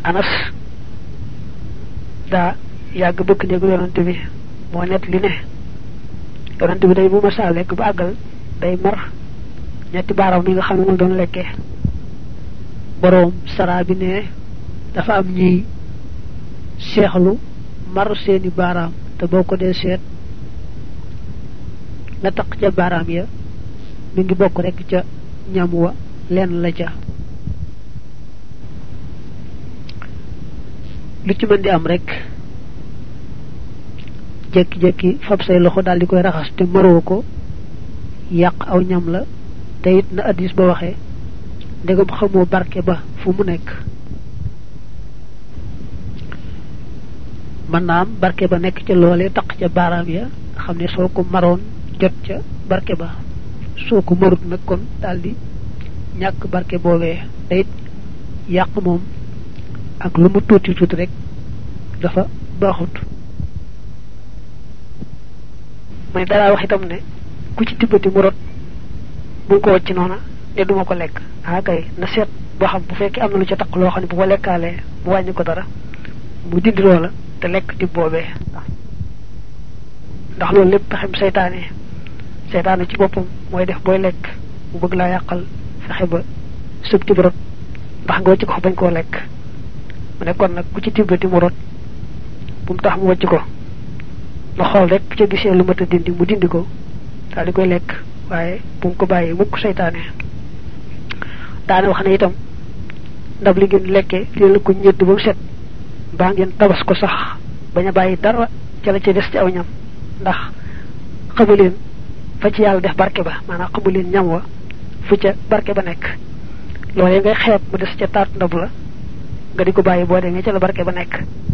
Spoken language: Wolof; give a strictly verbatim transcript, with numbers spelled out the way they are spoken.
Anas da yàgg bëkk néegu yonante bi moo net li ne yonante bi day bu ma saa lekk ba àggal day mar ñetti baaraam mi nga xam ne moom doon lekkee boroom sara bi ne dafa am ñuy seexlu mar seeni baaraam te boo ko dee seet la taq ca baaraam ya mi ngi bokk rek ca ñam wa lenn la ca lu ci mën di am rek jekki jekki fab say loxo dal di koy raxas te maroo ko yàq aw ñam la te it na hadis ba waxee ndegam xamoo barke ba fu mu nekk man naam barke ba nekk ca loolee taq ca baaraam ya xam ne soo ko maroon jot ca barke ba soo ko marut nag kon daldi ñàkk barke boobee te it yàq moom ak lu mu tuuti tuuti rek dafa baaxut may dara wax itam ne ku ci tibbati mu rot bu ko wacc noona te duma ko lekk ah kay na seet boo xam bu fekkee am na lu ca taq loo xam ne bu ko lekkaalee mu wàññi ko dara mu dindi loola te lekk di boobee ndax loolu lépp pexem seytaane seytaane ci boppam mooy def booy lekk mu bëgg laa yàqal fexe ba sëb ci rot ndax nga wacc ko bañ koo lekk mu ne kon nag ku ci tibbati mu rot bu mu tax mu wacc ko na xool rek ca gisee lu mat a dindi mu dindi ko daal di koy lekk waaye bu mu ko bàyyi mukk seytaane daane wax ne itam ndab li ngeen lekkee li la ko ñëdd ba mu set baa ngeen tabas ko sax bañ a bàyyi dara ca la ca des ci aw ñam ndax xamu leen fa ci yàlla def barke ba maanaam xamu leen ñam wa fu ca barke ba nekk loolee ngay xeeb mu des ca taatu ndab la nga di ko bàyyi boo demee ca la barke ba nekk